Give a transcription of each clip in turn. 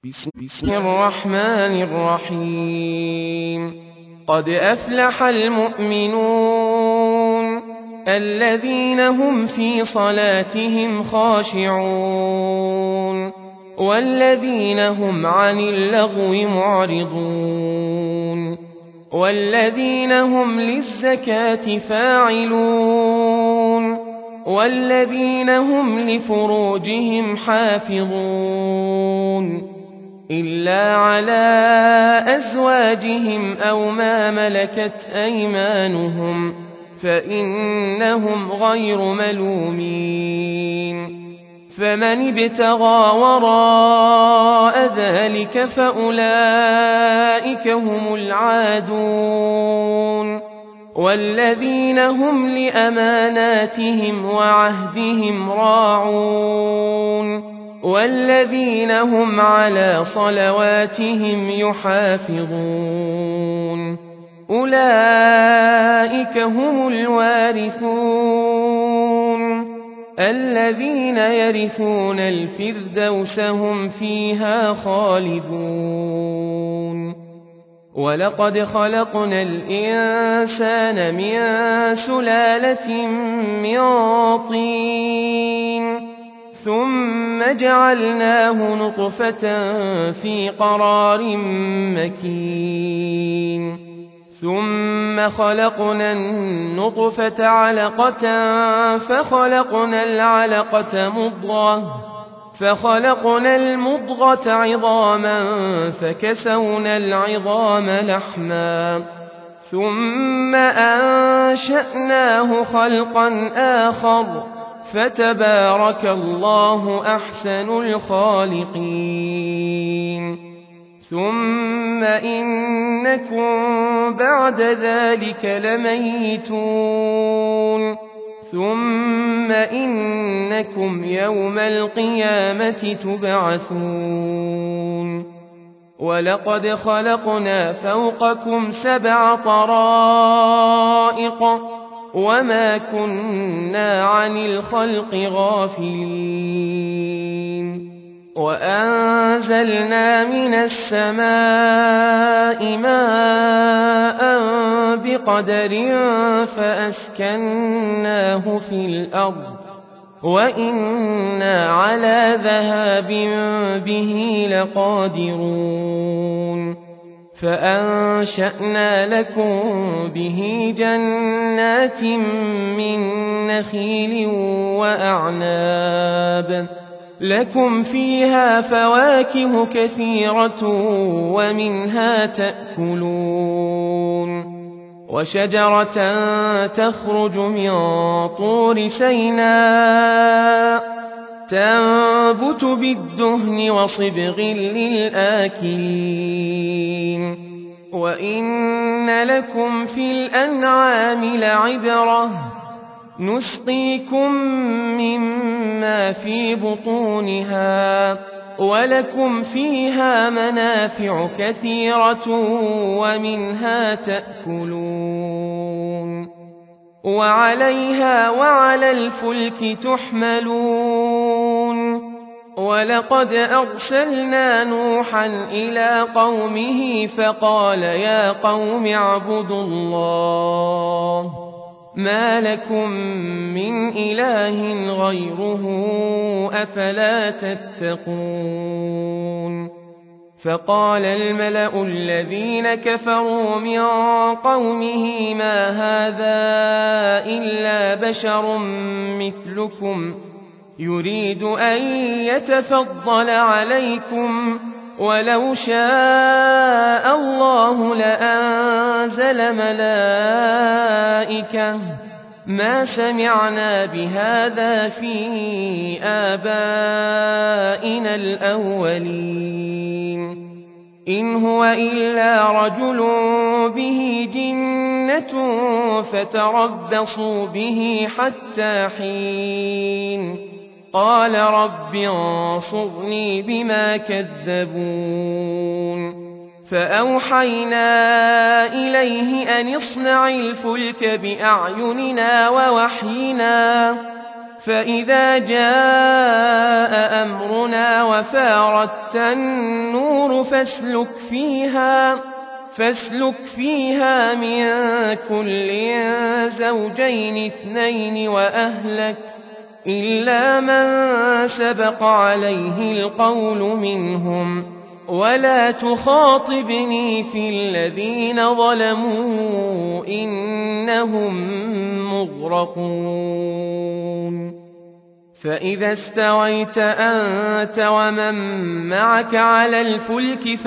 بسم الرحمن الرحيم قد أفلح المؤمنون الذين هم في صلاتهم خاشعون والذين هم عن اللغو معرضون والذين هم للزكاة فاعلون والذين هم لفروجهم حافظون إلا على أزواجهم أو ما ملكت أيمانهم فإنهم غير ملومين فمن ابتغى وراء ذلك فأولئك هم العادون والذين هم لأماناتهم وعهدهم راعون والذين هم على صلواتهم يحافظون أولئك هم الوارثون الذين يرثون الفردوس هم فيها خالدون ولقد خلقنا الإنسان من سلالة من طين ثم جعلناه نطفة في قرار مكين ثم خلقنا النطفة علقة فخلقنا العلقة مضغة فخلقنا المضغة عظاما فكسونا العظام لحما ثم أنشأناه خلقا آخر فتبارك الله أحسن الخالقين ثم إنكم بعد ذلك لميتون ثم إنكم يوم القيامة تبعثون ولقد خلقنا فوقكم 7 طرائق وما كنا عن الخلق غافلين وأنزلنا من السماء ماء بقدر فأسكناه في الأرض وإنا على ذهاب به لقادرون فأنشأنا لكم به جنات من نخيل وأعناب لكم فيها فواكه كثيرة ومنها تأكلون وشجرة تخرج من طور سيناء تنبت بالدهن وصبغ للآكلين وإن لكم في الأنعام لعبرة نسقيكم مما في بطونها ولكم فيها منافع كثيرة ومنها تأكلون وعليها وعلى الفلك تحملون ولقد أرسلنا نوحا إلى قومه فقال يا قوم اعبدوا الله ما لكم من إله غيره أفلا تتقون فقال الملأ الذين كفروا من قومه ما هذا إلا بشر مثلكم يريد أن يتفضل عليكم ولو شاء الله لأنزل ملائكة ما سمعنا بهذا في آبائنا الأولين إن هو إلا رجل به جنة فتربصوا به حتى حين قال رب انصرني بما كذبون فأوحينا إليه أن اصنع الفلك بأعيننا ووحينا فإذا جاء أمرنا وفارت النور فاسلك فيها من كل زوجين 2 وأهلك إلا من سبق عليه القول منهم ولا تخاطبني في الذين ظلموا إنهم مغرقون فإذا استويت أنت ومن معك على الفلك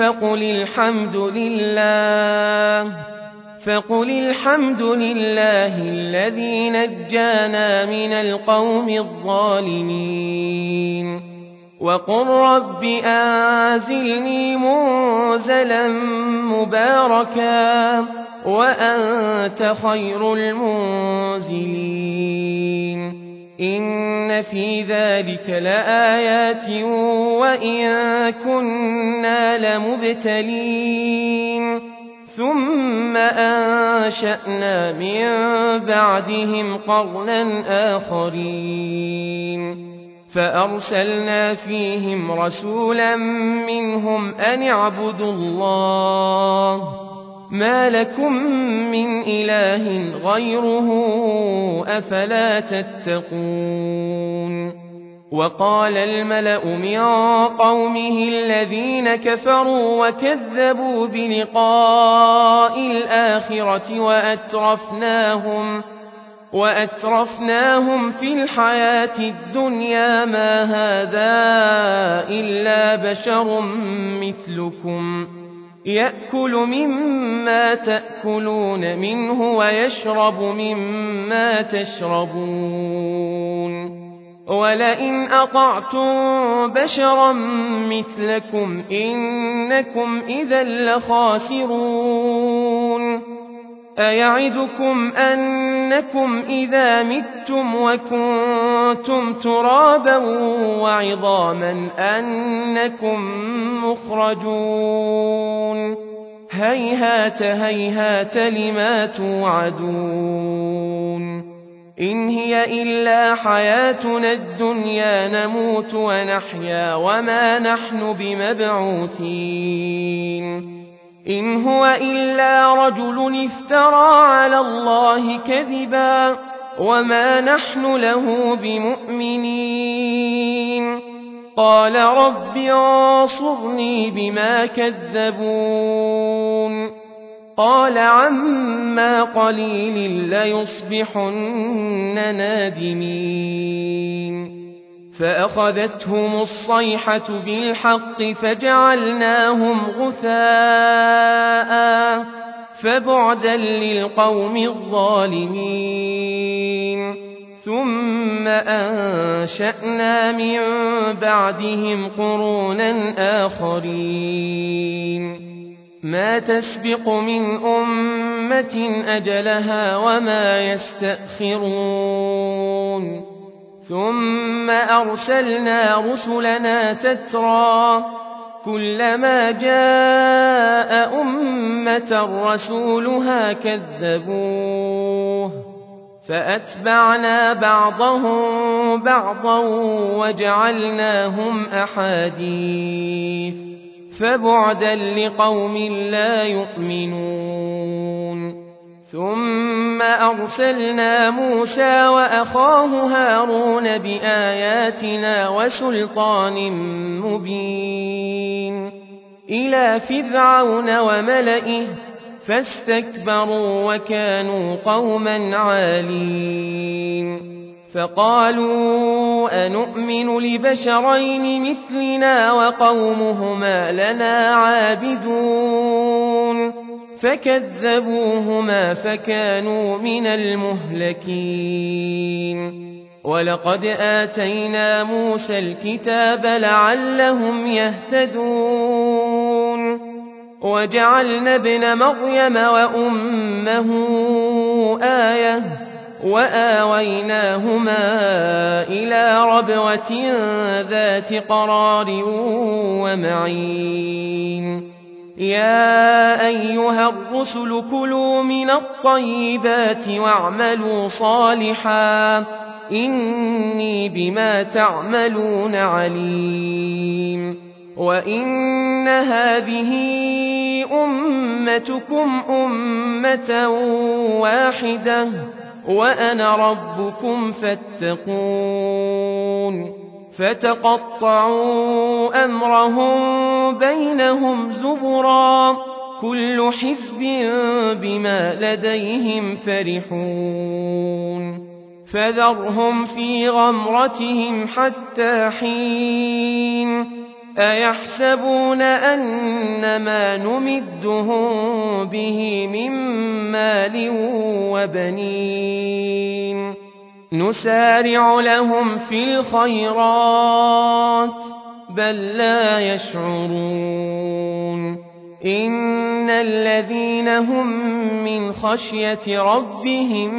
فقل الحمد لله الذي نجانا من القوم الظالمين وقل رب أنزلني منزلا مباركا وأنت خير المنزلين إن في ذلك لآيات وإن كنا لمبتلين ثم أنشأنا من بعدهم قرنا آخرين فأرسلنا فيهم رسولا منهم أن اعبدوا الله ما لكم من إله غيره أفلا تتقون وقال الملأ من قومه الذين كفروا وكذبوا بلقاء الآخرة وأترفناهم في الحياة الدنيا ما هذا إلا بشر مثلكم يأكل مما تأكلون منه ويشرب مما تشربون ولئن أطعتم بشرا مثلكم إنكم إذا لخاسرون أيعدكم أنكم إذا متم وكنتم ترابا وعظاما أنكم مخرجون هيهات هيهات لما توعدون إن هي إلا حياتنا الدنيا نموت ونحيا وما نحن بمبعوثين إن هو إلا رجل افترى على الله كذبا وما نحن له بمؤمنين قال رب انصرني بما كذبون قال عما قليل ليصبحن نادمين فأخذتهم الصيحة بالحق فجعلناهم غثاء فبعدا للقوم الظالمين ثم أنشأنا من بعدهم قرونا آخرين ما تسبق من أمة أجلها وما يستأخرون ثم أرسلنا رسلنا تترى كلما جاء أمة رسولها كذبوه فأتبعنا بعضهم بعضا وجعلناهم أحاديث فبعدا لقوم لا يؤمنون ثم أرسلنا موسى وأخاه هارون بآياتنا وسلطان مبين إلى فرعون وملئه فاستكبروا وكانوا قوما عالين فقالوا أنؤمن لبشرين مثلنا وقومهما لنا عابدون فكذبوهما فكانوا من المهلكين ولقد آتينا موسى الكتاب لعلهم يهتدون وجعلنا ابن مريم وأمه آية وآويناهما إلى ربوة ذات قرار ومعين يا أيها الرسل كلوا من الطيبات واعملوا صالحا إني بما تعملون عليم وإن هذه أمتكم أمة واحدة وأنا ربكم فاتقون فتقطعوا أمرهم بينهم زبرا كل حزب بما لديهم فرحون فذرهم في غمرتهم حتى حين أيحسبون أنما نمدهم به من مال وبنين نسارع لهم في الخيرات بل لا يشعرون إن الذين هم من خشية ربهم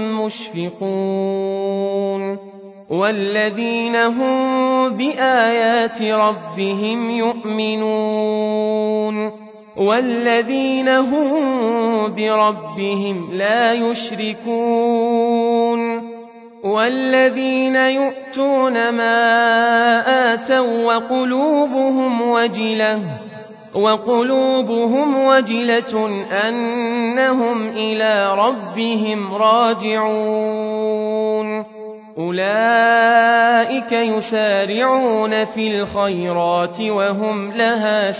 مشفقون والذين هم بآيات ربهم يؤمنون والذين هم بربهم لا يشركون والذين يؤتون ما آتوا وقلوبهم وجلة أنهم إلى ربهم راجعون أولئك يسارعون في الخيرات وهم لها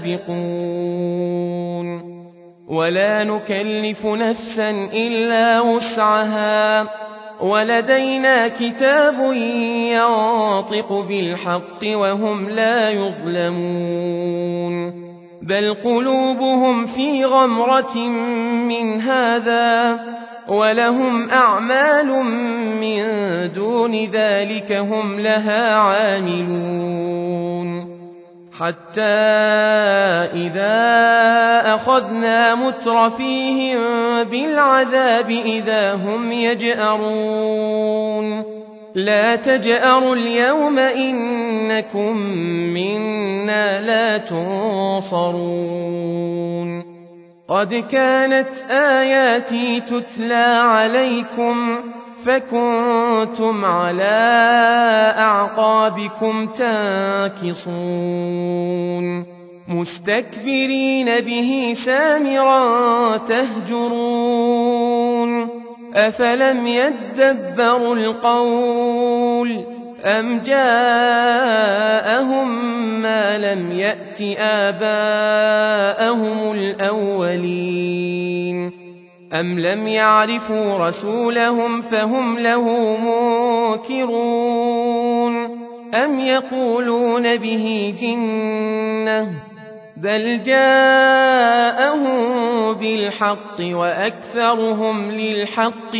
سابقون ولا نكلف نفسا إلا وسعها ولدينا كتاب ينطق بالحق وهم لا يظلمون بل قلوبهم في غمرة من هذا ولهم أعمال من دون ذلك هم لها عاملون حتى إذا أخذنا مترفيهم بالعذاب إذا هم يجأرون لا تجأروا اليوم إنكم منا لا تنصرون قد كانت آياتي تتلى عليكم فكنتم على أعقابكم تنكصون مستكبرين به سامرا تهجرون أفلم يدبروا القول أم جاءهم ما لم يأت آباءهم الأولين أم لم يعرفوا رسولهم فهم له منكرون أم يقولون به جنة بل جاءهم بالحق وأكثرهم للحق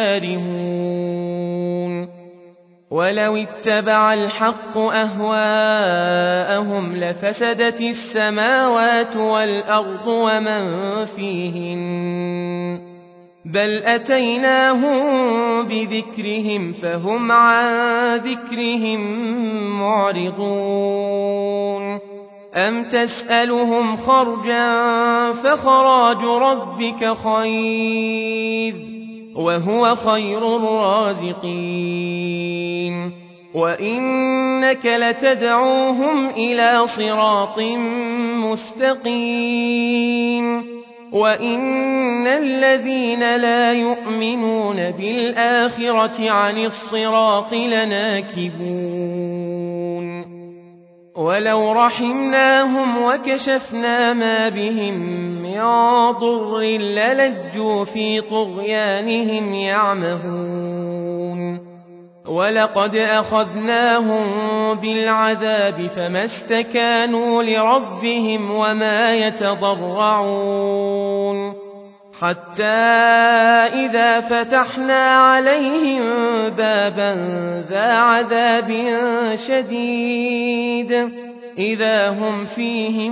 كارهون ولو اتبع الحق أهواءهم لفسدت السماوات والأرض ومن فيهن بل أتيناهم بذكرهم فهم عن ذكرهم معرضون أم تسألهم خرجا فخراج ربك خير وهو خير الرازقين وإنك لتدعوهم إلى صراط مستقيم وإن الذين لا يؤمنون بالآخرة عن الصراط لناكبون ولو رحمناهم وكشفنا ما بهم من ضر للجوا في طغيانهم يعمهون ولقد أخذناهم بالعذاب فما استكانوا لربهم وما يتضرعون حتى إذا فتحنا عليهم بابا ذا عذاب شديد إذا هم فيه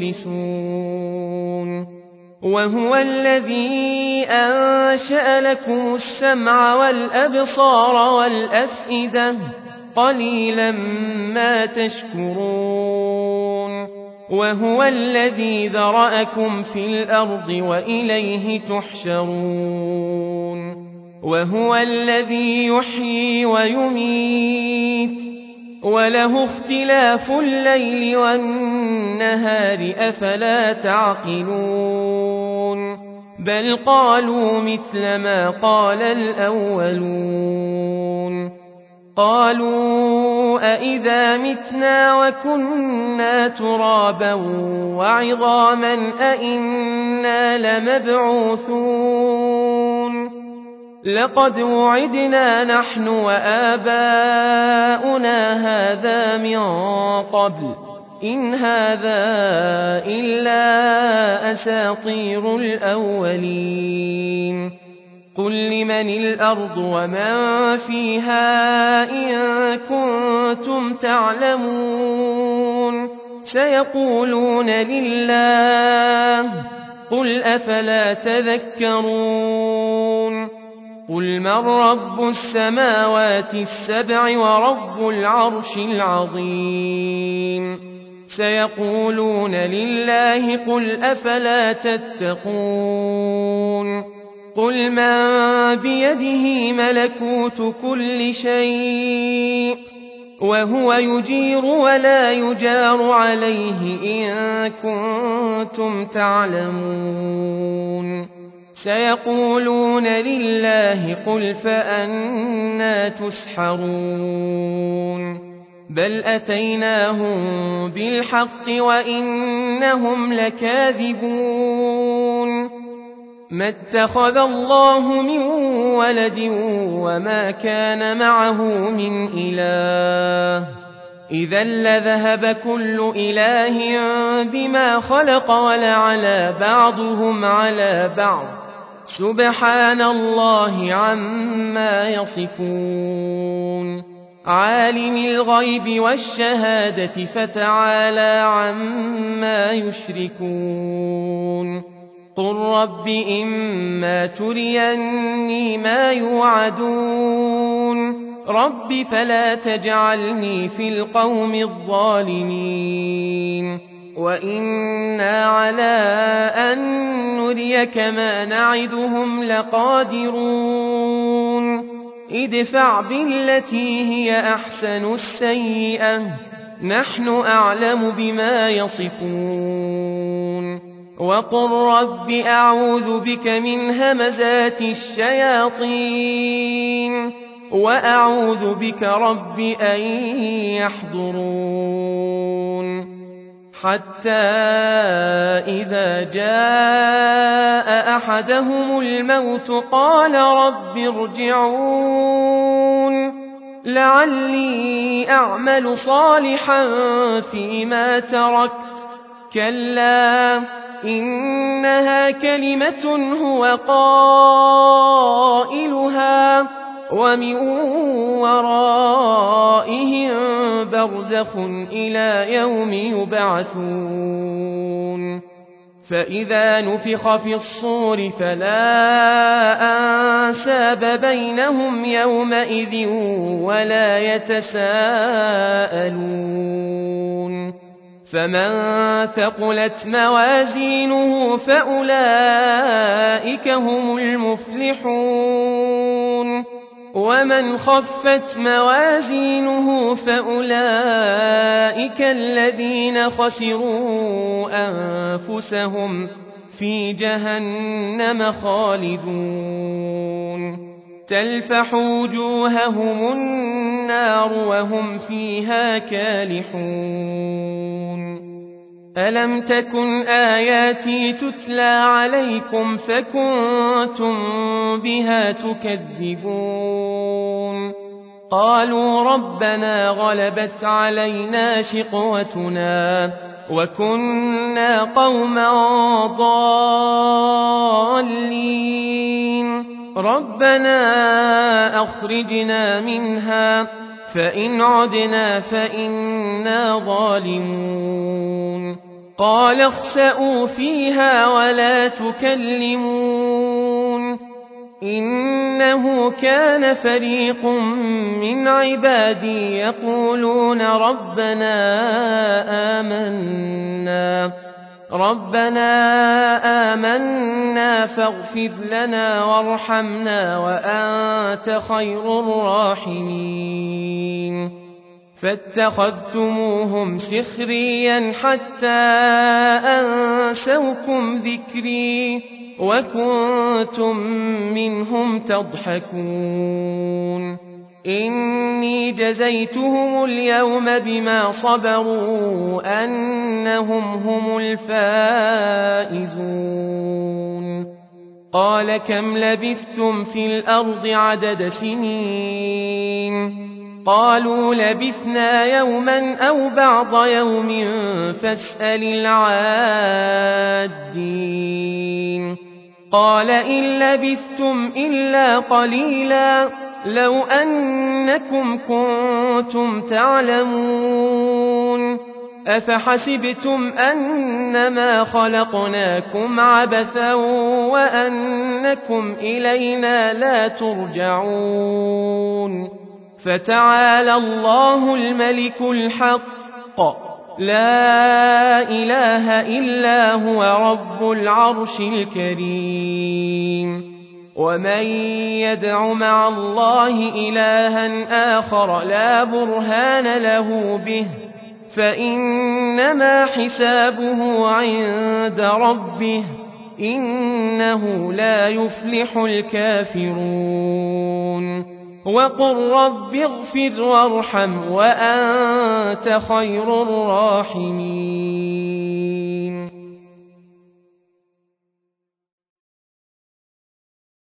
مبلسون وهو الذي أنشأ لكم السمع والأبصار والأفئدة قليلا ما تشكرون وهو الذي ذرأكم في الأرض وإليه تحشرون وهو الذي يحيي ويميت وله اختلاف الليل والنهار أفلا تعقلون بل قالوا مثل ما قال الأولون قالوا أئذا متنا وكنا ترابا وعظاما أئنا لمبعوثون لقد وعدنا نحن وآباؤنا هذا من قبل إن هذا إلا أساطير الأولين قل لمن الأرض ومن فيها إن كنتم تعلمون سيقولون لله قل أفلا تذكرون قل من رب السماوات السبع ورب العرش العظيم سيقولون لله قل أفلا تتقون قل من بيده ملكوت كل شيء وهو يجير ولا يجار عليه إن كنتم تعلمون سيقولون لله قل فأنى تسحرون بل أتيناهم بالحق وإنهم لكاذبون ما اتخذ الله من ولد وما كان معه من إله إذا لذهب كل إله بما خلق ولعلى بعضهم على بعض سبحان الله عما يصفون عالم الغيب والشهادة فتعالى عما يشركون قل رب إما تريني ما يوعدون رب فلا تجعلني في القوم الظالمين وإنا على أن نريك ما نعدهم لقادرون ادفع بالتي هي أحسن السيئة نحن أعلم بما يصفون وقل رب أعوذ بك من همزات الشياطين وأعوذ بك رب أن يحضرون حتى إذا جاء أحدهم الموت قال رب ارجعون لعلي أعمل صالحا فيما تركت كلا إنها كلمة هو قائلها ومن ورائهم برزخ إلى يوم يبعثون فإذا نفخ في الصور فلا أنساب بينهم يومئذ ولا يتساءلون فمن ثقلت موازينه فأولئك هم المفلحون ومن خفت موازينه فأولئك الذين خسروا أنفسهم في جهنم خالدون تلفح وجوههم النار وهم فيها كالحون ألم تكن آياتي تتلى عليكم فكنتم بها تكذبون قالوا ربنا غلبت علينا شقوتنا وكنا قوما ضالين ربنا أخرجنا منها فإن عدنا فإنا ظالمون قال اخسئوا فيها ولا تكلمون إنه كان فريق من عبادي يقولون ربنا آمنا فاغفر لنا وارحمنا وأنت خير الراحمين فاتخذتموهم سخريا حتى أنسوكم ذكري وكنتم منهم تضحكون إني جزيتهم اليوم بما صبروا أنهم هم الفائزون قال كم لبثتم في الأرض عدد سنين قالوا لبثنا يوما أو بعض يوم فاسأل العادين قال إن لبثتم إلا قليلا لو أنكم كنتم تعلمون أفحسبتم أنما خلقناكم عبثا وأنكم إلينا لا ترجعون فتعالى الله الملك الحق لا إله إلا هو رب العرش الكريم ومن يدع مع الله إلها آخر لا برهان له به فإنما حسابه عند ربه إنه لا يفلح الكافرون وقل رب اغفر وارحم وأنت خير الراحمين